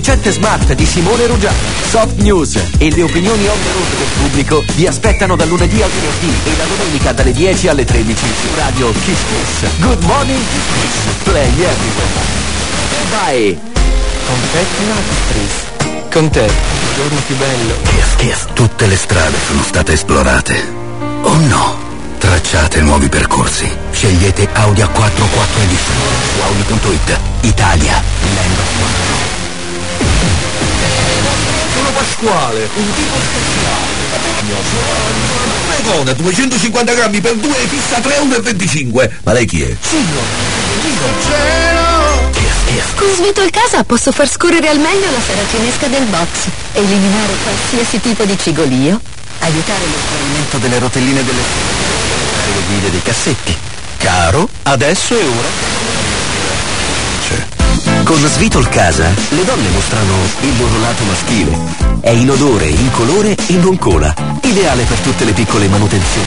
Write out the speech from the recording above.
ricette smart di Simone Ruggiani. Soft News e le opinioni on the road del pubblico vi aspettano dal lunedì al venerdì e la domenica dalle 10 alle 13 su Radio Kiss Kiss. Good morning Kiss. Play everywhere. Vai. Confetti Nastris. Con te, il giorno più bello. Kiss Kiss. Tutte le strade sono state esplorate. O no? Tracciate nuovi percorsi. Scegliete Audi A4 4 Edition su Audi.it. Italia. Land of Tomorrow. Sono Pasquale, un tipo speciale. Megona, 250 grammi per 2 e fissa 3,25 €. Ma lei chi è? Con Svitol Casa posso far scorrere al meglio la saracinesca del box, eliminare qualsiasi tipo di cigolio, aiutare lo scorrimento delle rotelline delle le guide dei cassetti. Caro, adesso è ora. Con Svitol Casa le donne mostrano il loro lato maschile. È in odore, in colore e non cola. Ideale per tutte le piccole manutenzioni.